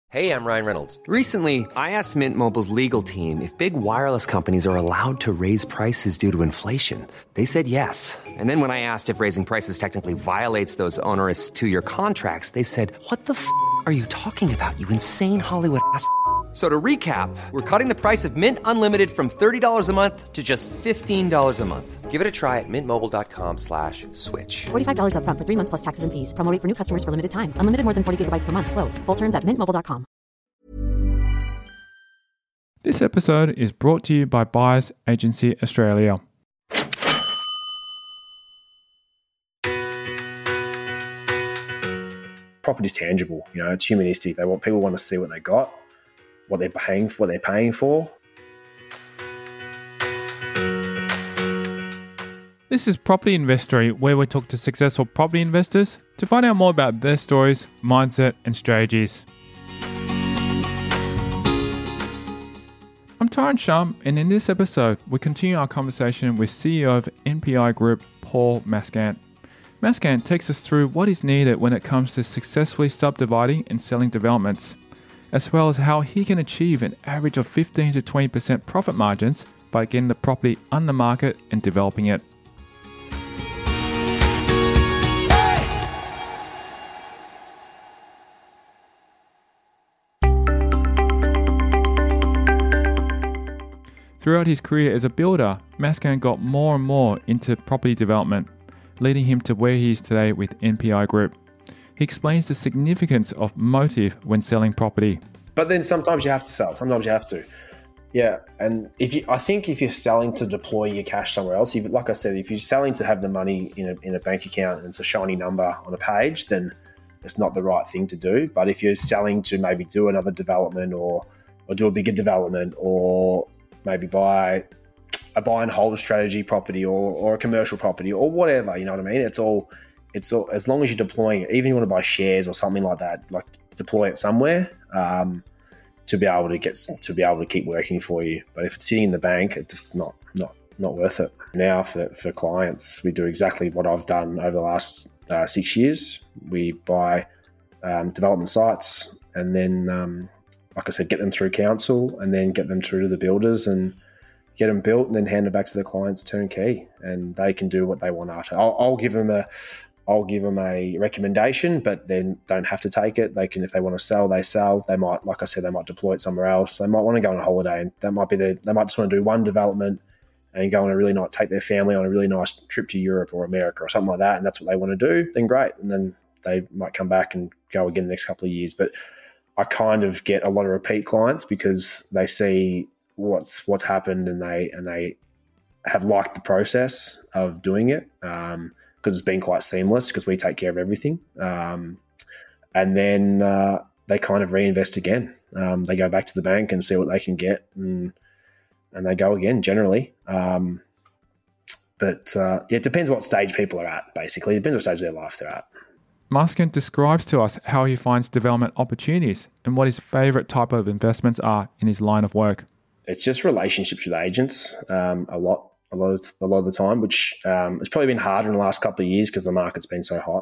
Hey, I'm Ryan Reynolds. Recently, I asked Mint Mobile's legal team if big wireless companies are allowed to raise prices due to inflation. They said yes. And then when I asked if raising prices technically violates those onerous two-year contracts, they said, "What the f*** are you talking about, you insane Hollywood ass?" So to recap, we're cutting the price of Mint Unlimited from $30 a month to just $15 a month. Give it a try at mintmobile.com/switch. $45 up front for 3 months plus taxes and fees. Promo rate for new customers for limited time. Unlimited more than 40 gigabytes per month. Slows full terms at mintmobile.com. This episode is brought to you by Buyers Agency Australia. Property's tangible, it's humanistic. People want to see what they got, what they're paying for. This is Property Investory, where we talk to successful property investors to find out more about their stories, mindset, and strategies. I'm Tyron Shum, and in this episode, we continue our conversation with CEO of NPI Group, Paul Maskant. Maskant takes us through what is needed when it comes to successfully subdividing and selling developments, as well as how he can achieve an average of 15 to 20% profit margins by getting the property on the market and developing it. Throughout his career as a builder, Maskant got more and more into property development, leading him to where he is today with NPI Group. He explains the significance of motive when selling property. But then sometimes you have to sell. Sometimes you have to. Yeah, and I think if you're selling to deploy your cash somewhere else, like I said, if you're selling to have the money in a bank account and it's a shiny number on a page, then it's not the right thing to do. But if you're selling to maybe do another development or do a bigger development or maybe buy a buy and hold strategy property or a commercial property or whatever, you know what I mean? It's all as long as you're deploying it, even if you want to buy shares or something like that, like deploy it somewhere to be able to keep working for you. But if it's sitting in the bank, it's just not worth it. Now for clients, we do exactly what I've done over the last 6 years. We buy development sites and then like I said, get them through council and then get them through to the builders and get them built and then hand it back to the clients turnkey, and they can do what they want after. I'll give them a recommendation, but then don't have to take it. They can, if they want to sell, they sell. They might, like I said, they might deploy it somewhere else. They might want to go on a holiday, and they might just want to do one development and go on take their family on a really nice trip to Europe or America or something like that, and that's what they want to do. Then great, and then they might come back and go again the next couple of years. But I kind of get a lot of repeat clients because they see what's happened and they have liked the process of doing it because it's been quite seamless because we take care of everything. And then they kind of reinvest again. They go back to the bank and see what they can get and they go again generally. But it depends what stage people are at, basically. It depends what stage of their life they're at. Maskant describes to us how he finds development opportunities and what his favourite type of investments are in his line of work. It's just relationships with agents a lot of the time, which has probably been harder in the last couple of years because the market's been so hot.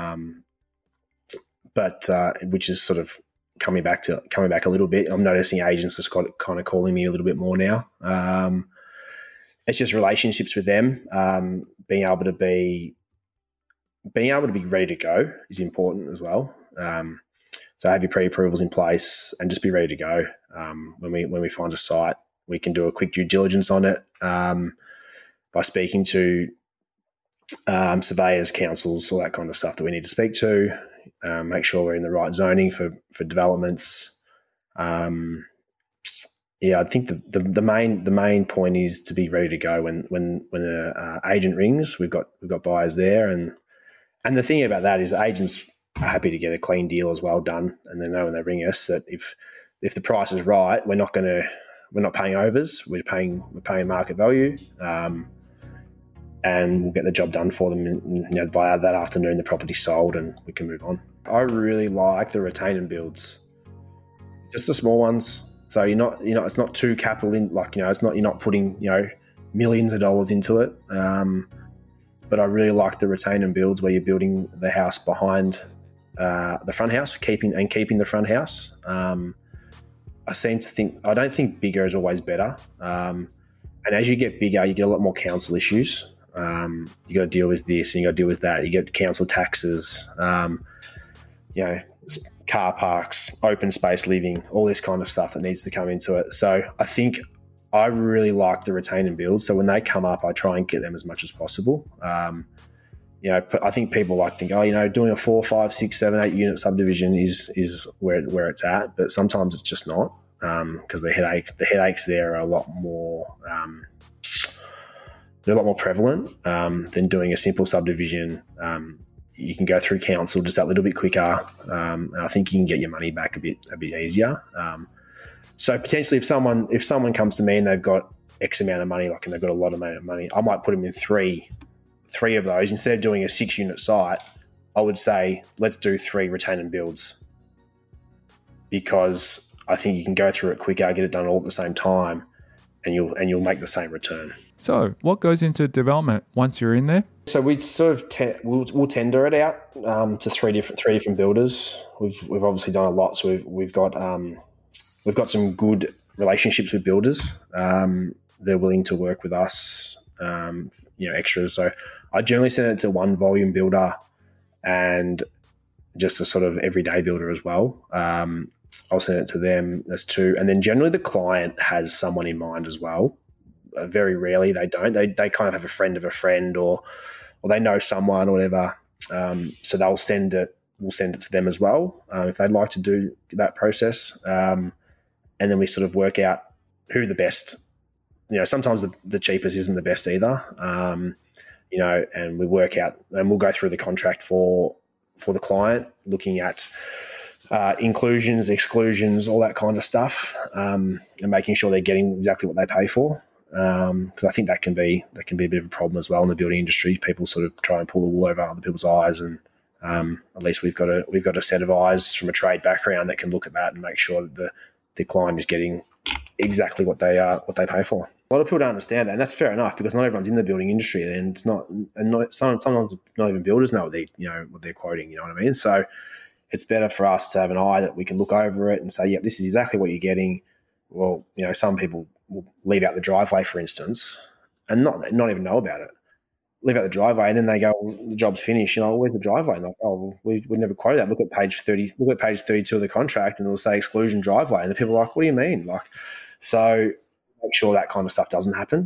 But which is sort of coming back a little bit. I'm noticing agents are kind of calling me a little bit more now. It's just relationships with them, being able to be ready to go is important as well. So have your pre-approvals in place and just be ready to go. When we find a site, we can do a quick due diligence on it by speaking to surveyors, councils, all that kind of stuff that we need to speak to. Make sure we're in the right zoning for developments. I think the main point is to be ready to go when the agent rings. We've got buyers there, and the thing about that is agents are happy to get a clean deal as well done, and they know when they ring us that if the price is right, we're not paying overs. We're paying market value, and we'll get the job done for them. And, by that afternoon, the property's sold and we can move on. I really like the retain and builds, just the small ones. So it's not too capital in, it's not, you're not putting, millions of dollars into it. But I really like the retain and builds where you're building the house behind the front house, keeping the front house. I don't think bigger is always better. And as you get bigger, you get a lot more council issues. You got to deal with this and you got to deal with that. You get council taxes, car parks, open space living, all this kind of stuff that needs to come into it. So I think I really like the retain and build. So when they come up, I try and get them as much as possible. I think people think, doing a 4, 5, 6, 7, 8 unit subdivision is where it's at, but sometimes it's just not, because the headaches there are a lot more. They're a lot more prevalent than doing a simple subdivision. You can go through council just that little bit quicker, and I think you can get your money back a bit easier. So potentially, if someone comes to me and they've got X amount of money, and they've got a lot of money, I might put them in three of those. Instead of doing a 6-unit site, I would say let's do 3 retain and builds, because I think you can go through it quicker, get it done all at the same time, and you'll make the same return. So what goes into development once you're in there? So we sort of we'll tender it out to three different builders. We've obviously done a lot, so we've got some good relationships with builders. They're willing to work with us, extras. So I generally send it to one volume builder and just a sort of everyday builder as well. I'll send it to them as 2, and then generally the client has someone in mind as well. Very rarely they don't. They kind of have a friend of a friend, or they know someone or whatever. So they'll send it. We'll send it to them as well if they'd like to do that process. And then we sort of work out who the best. Sometimes the cheapest isn't the best either. And we work out, and we'll go through the contract for the client, looking at inclusions, exclusions, all that kind of stuff, and making sure they're getting exactly what they pay for. Because I think that can be a bit of a problem as well in the building industry. People sort of try and pull the wool over other people's eyes, and at least we've got a set of eyes from a trade background that can look at that and make sure that the client is getting exactly what they pay for. A lot of people don't understand that, and that's fair enough, because not everyone's in the building industry, and it's not, and sometimes not even builders know what they're quoting. You know what I mean? So it's better for us to have an eye that we can look over it and say, "Yep, this is exactly what you're getting." Well, some people will leave out the driveway, for instance, and not even know about it. Leave out the driveway, and then they go, well, "The job's finished." Where's the driveway? And we never quoted that. Look at page 30. Look at page 32 of the contract, and it'll say exclusion driveway. And the people are like, "What do you mean?" So make sure that kind of stuff doesn't happen,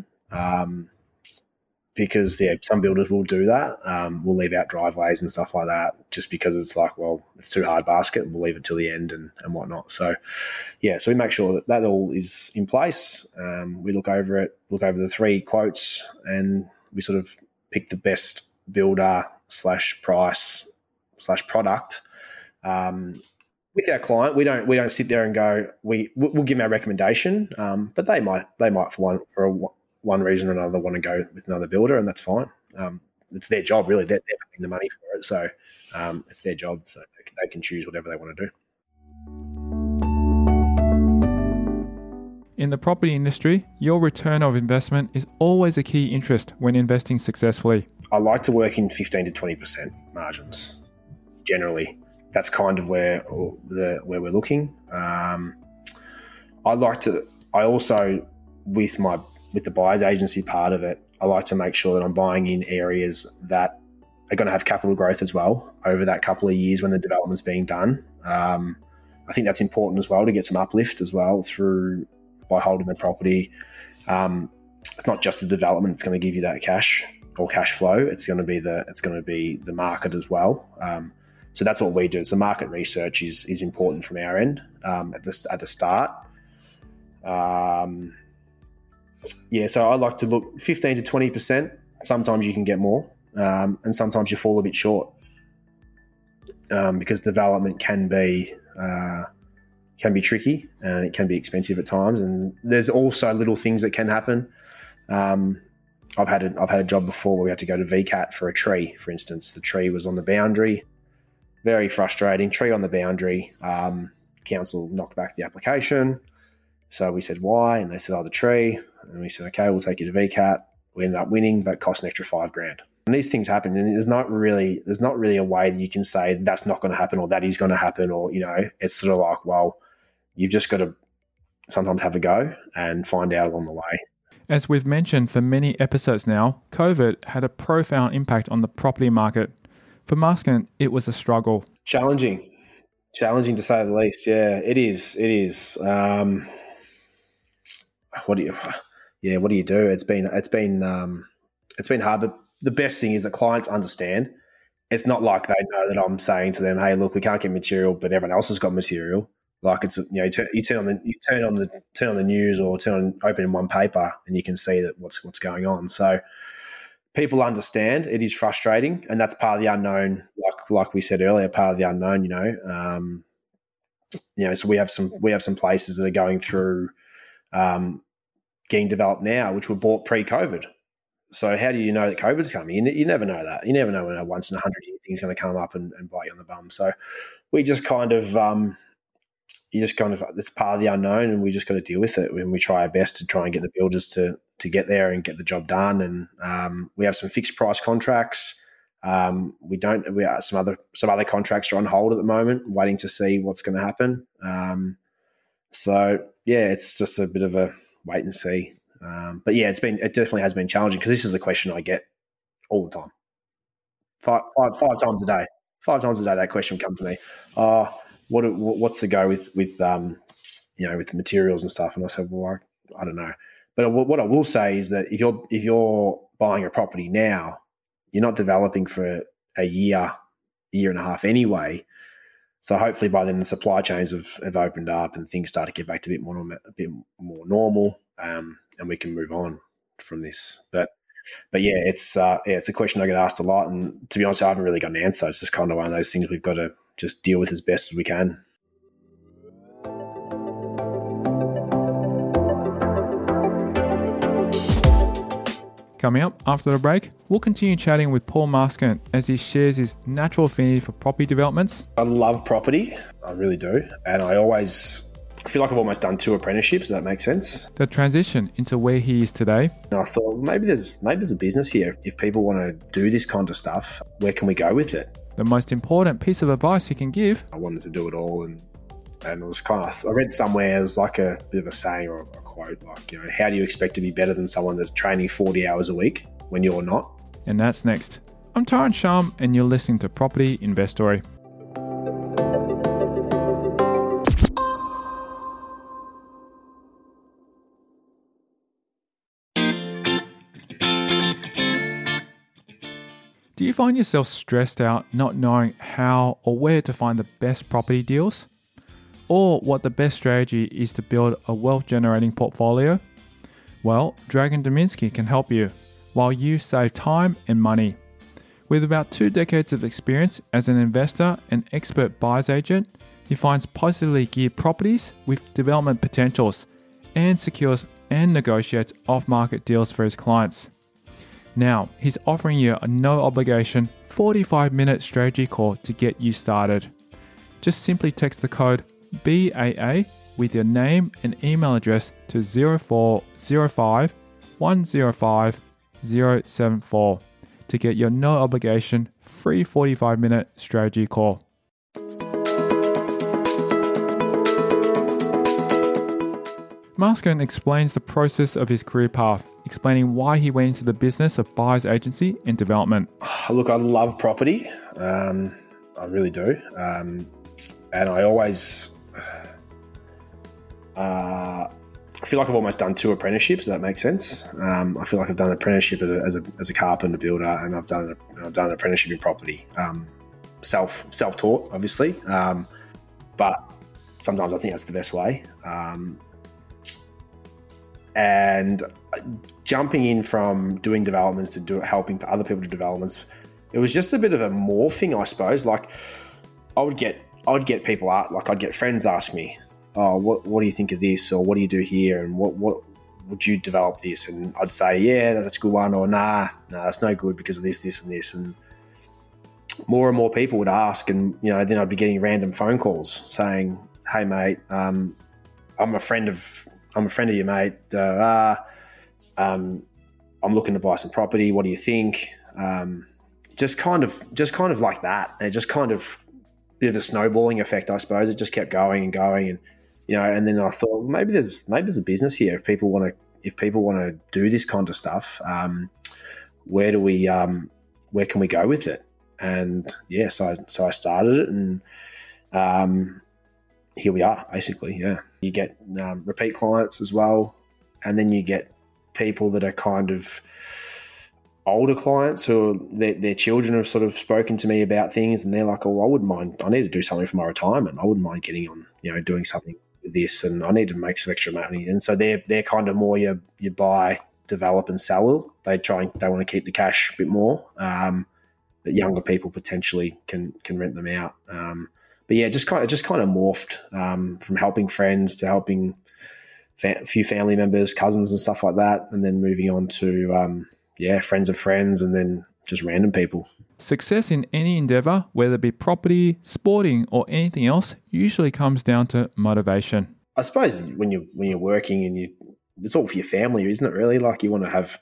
because some builders will do that. We'll leave out driveways and stuff like that just because it's it's too hard basket, and we'll leave it till the end and whatnot. So so we make sure that all is in place. We look over it, look over the 3 quotes, and we sort of pick the best builder / price / product. With our client, we don't sit there and go, we'll give them our recommendation, but they might for one reason or another want to go with another builder, and that's fine. It's their job, really. They're paying the money for it, so it's their job. So they can choose whatever they want to do. In the property industry, your return of investment is always a key interest when investing successfully. I like to work in 15 to 20% margins, generally. That's kind of where we're looking. I also, with the buyer's agency part of it, I like to make sure that I'm buying in areas that are going to have capital growth as well over that couple of years when the development's being done. I think that's important as well, to get some uplift as well by holding the property. It's not just the development that's going to give you that cash or cash flow. It's going to be the market as well. So that's what we do. So market research is important from our end at the start. So I like to look 15 to 20%. Sometimes you can get more, and sometimes you fall a bit short, because development can be tricky, and it can be expensive at times. And there's also little things that can happen. I've had a job before where we had to go to VCAT for a tree, for instance. The tree was on the boundary. Very frustrating. Tree on the boundary. Council knocked back the application. So we said, why? And they said, the tree. And we said, okay, we'll take you to VCAT. We ended up winning, but it cost an extra $5,000. And these things happen, and there's not really a way that you can say that's not going to happen or that is going to happen, or it's sort of like, well, you've just got to sometimes have a go and find out along the way. As we've mentioned for many episodes now, COVID had a profound impact on the property market. For Maskan, it was a struggle. Challenging to say the least. Yeah, it is. What do you do? It's been hard, but the best thing is that clients understand. It's not like they know that I'm saying to them, "Hey, look, we can't get material, but everyone else has got material." Like it's you turn on the news or open one paper and you can see that what's going on. So people understand. It is frustrating, and that's part of the unknown. Like we said earlier, part of the unknown. So we have some places that are going through getting developed now, which were bought pre-COVID. So how do you know that COVID's coming? You never know that. You never know when a once in 100-year thing's going to come up and bite you on the bum. So we just kind of it's part of the unknown, and we just got to deal with it. When we try our best to try and get the builders to get there and get the job done. And we have some fixed price contracts. Some other contracts are on hold at the moment, waiting to see what's going to happen. So yeah, it's just a bit of a wait and see. But yeah, it definitely has been challenging, because this is a question I get all the time. Five times a day. 5 times a day that question comes to me. What's the go with the materials and stuff? And I said, well, I don't know. But what I will say is that if you're buying a property now, you're not developing for a year and a half anyway. So hopefully by then the supply chains have opened up and things start to get back to a bit more normal, and we can move on from this. But yeah, it's a question I get asked a lot, and to be honest, I haven't really got an answer. It's just kind of one of those things we've got to just deal with as best as we can. Coming up after the break, we'll continue chatting with Paul Maskan as he shares his natural affinity for property developments. I love property, I really do, and I feel like I've almost done 2 apprenticeships, if that makes sense. The transition into where he is today. And I thought, maybe there's a business here. If people want to do this kind of stuff, where can we go with it? The most important piece of advice he can give. I wanted to do it all, and it was I read somewhere, it was like a bit of a saying or a quote, like, how do you expect to be better than someone that's training 40 hours a week when you're not? And that's next. I'm Tyron Shum, and you're listening to Property Investory. Do you find yourself stressed out not knowing how or where to find the best property deals? Or what the best strategy is to build a wealth-generating portfolio? Well, Dragan Dominski can help you, while you save time and money. With about 2 decades of experience as an investor and expert buyer's agent, he finds positively geared properties with development potentials and secures and negotiates off-market deals for his clients. Now, he's offering you a no-obligation 45-minute strategy call to get you started. Just simply text the code BAA with your name and email address to 0405 105 074 to get your no-obligation free 45-minute strategy call. Maskan explains the process of his career path, explaining why he went into the business of buyer's agency and development. Look, I love property. I really do. And I always... I feel like I've almost done 2 apprenticeships, if that makes sense. I feel like I've done an apprenticeship as a carpenter builder, and I've done an apprenticeship in property. Self-taught, obviously. But sometimes I think that's the best way. And jumping in from doing developments to helping other people do developments, it was just a bit of a morphing, I suppose. Like I would get people out, like I'd get friends ask me, "Oh, what do you think of this?" Or "What do you do here?" And what would you develop this? And I'd say, "Yeah, that's a good one," or "Nah, that's no good because of this, this, and this." And more and more people would ask, and then I'd be getting random phone calls saying, "Hey, mate, I'm a friend of your mate. I'm looking to buy some property. What do you think?" just kind of like that. And it just kind of bit of a snowballing effect, I suppose. It just kept going and going, and and then I thought maybe there's a business here if people want to do this kind of stuff. Where can we go with it? And so I started it, and here we are, basically. Yeah, you get repeat clients as well, and then you get people that are kind of older clients who their children have sort of spoken to me about things, and they're like, "Oh, I wouldn't mind. I need to do something for my retirement. I wouldn't mind getting on, doing something with this, and I need to make some extra money." And so they're kind of more you buy, develop, and sell. They want to keep the cash a bit more. But younger people potentially can rent them out. But yeah, just kind of morphed from helping friends to helping a few family members, cousins, and stuff like that, and then moving on to friends of friends, and then just random people. Success in any endeavor, whether it be property, sporting, or anything else, usually comes down to motivation. I suppose when you're working and it's all for your family, isn't it? Really, like you want to have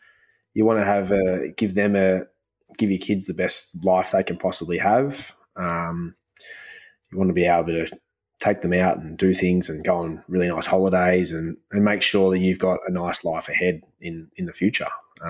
give your kids the best life they can possibly have. You want to be able to take them out and do things and go on really nice holidays and make sure that you've got a nice life ahead in the future.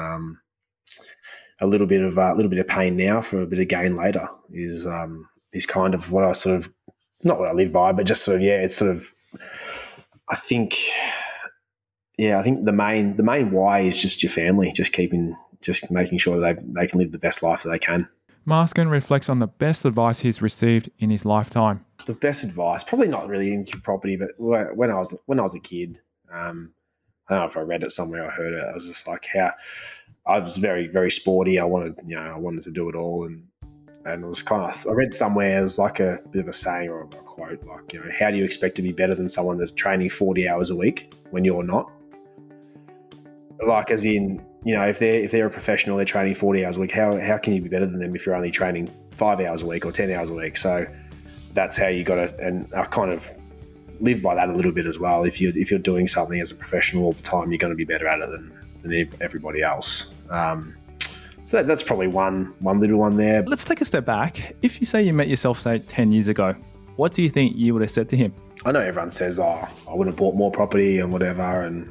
A little bit of pain now for a bit of gain later is kind of what I sort of, not what I live by, but just sort of, it's sort of, I think the main why is just your family, just making sure they can live the best life that they can. Maskin reflects on the best advice he's received in his lifetime. The best advice, probably not really into property, but when I was a kid, I don't know if I read it somewhere or heard it. I was just like, I was very, very sporty. I wanted to do it all, and it was I read somewhere, it was like a bit of a saying or a quote, like, how do you expect to be better than someone that's training 40 hours a week when you're not? Like, as in, if they're a professional, they're training 40 hours a week, how can you be better than them if you're only training 5 hours a week or 10 hours a week? So that's how you got to, and I kind of live by that a little bit as well. If you're doing something as a professional all the time, you're going to be better at it than everybody else. So that's probably one little one there. Let's take a step back. If you say you met yourself, say, 10 years ago, what do you think you would have said to him? I know everyone says, I would have bought more property and whatever, and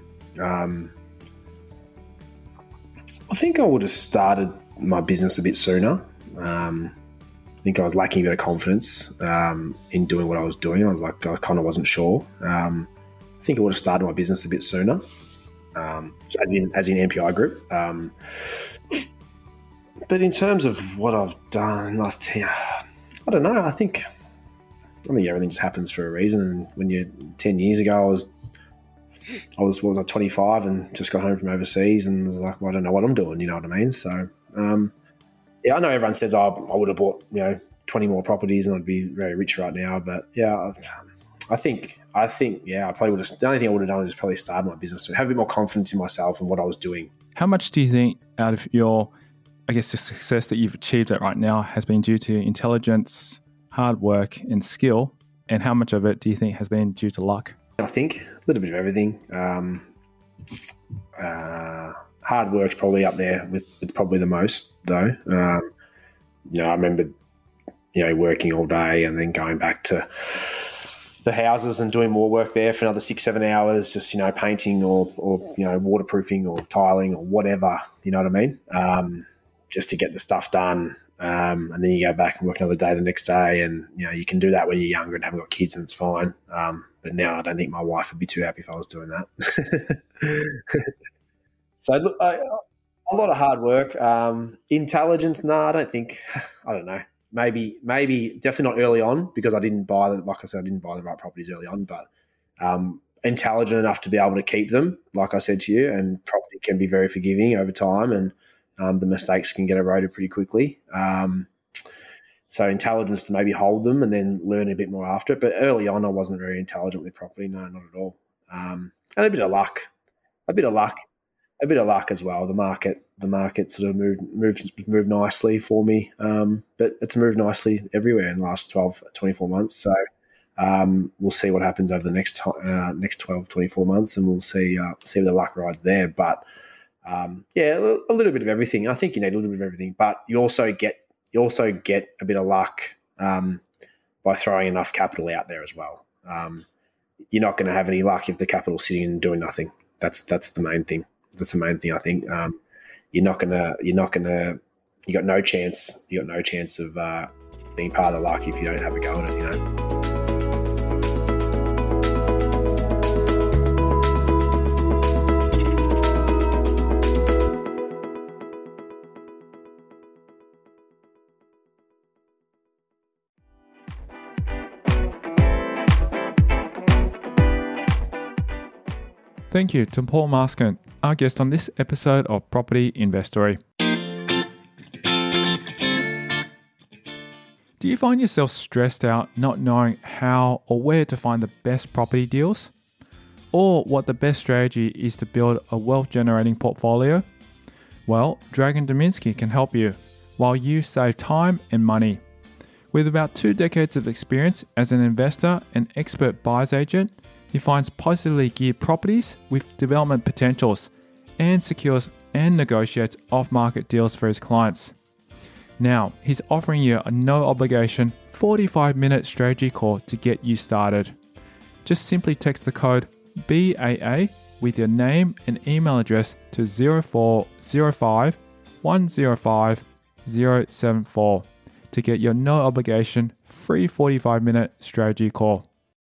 I think I would have started my business a bit sooner. I think I was lacking a bit of confidence in doing what I was doing. I kind of wasn't sure. I think I would have started my business a bit sooner, as in MPI Group. But in terms of what I've done last 10, I don't know. I think everything just happens for a reason. And when you're 10 years ago, I was 25 and just got home from overseas and was like, well, I don't know what I'm doing. You know what I mean? So, I know everyone says, I would have bought, 20 more properties and I'd be very rich right now. But I think, I probably would have, the only thing I would have done is probably start my business and have a bit more confidence in myself and what I was doing. How much do you think out of your, the success that you've achieved right now has been due to intelligence, hard work and skill? And how much of it do you think has been due to luck? I think a little bit of everything. Hard work's probably up there with probably the most, though. I remember, working all day and then going back to the houses and doing more work there for another 6-7 hours, just, painting or waterproofing or tiling or whatever, you know what I mean? Just to get the stuff done. And then you go back and work another day the next day. And, you can do that when you're younger and haven't got kids and it's fine. But now I don't think my wife would be too happy if I was doing that. So look, a lot of hard work. Intelligence, no, I don't think. I don't know. Maybe definitely not early on because I didn't buy the right properties early on. But intelligent enough to be able to keep them, like I said to you. And property can be very forgiving over time, and the mistakes can get eroded pretty quickly. So intelligence to maybe hold them and then learn a bit more after it. But early on, I wasn't very intelligent with property. No, not at all. And a bit of luck as well. The market sort of moved nicely for me. But it's moved nicely everywhere in the last 24 months. So we'll see what happens over the next 12, 24 months, and we'll see where the luck rides there. But A little bit of everything. I think you need a little bit of everything, but you also get a bit of luck by throwing enough capital out there as well. You're not going to have any luck if the capital's sitting and doing nothing. That's the main thing. That's the main thing. I think you got no chance. You got no chance of being part of the luck if you don't have a go at it. You know. Thank you to Paul Maskant, our guest on this episode of Property Investory. Do you find yourself stressed out not knowing how or where to find the best property deals? Or what the best strategy is to build a wealth-generating portfolio? Well, Dragan Dominski can help you while you save time and money. With about 2 decades of experience as an investor and expert buyer's agent, he finds positively geared properties with development potentials and secures and negotiates off-market deals for his clients. Now, he's offering you a no-obligation 45-minute strategy call to get you started. Just simply text the code BAA with your name and email address to 0405 105 074 to get your no-obligation free 45-minute strategy call.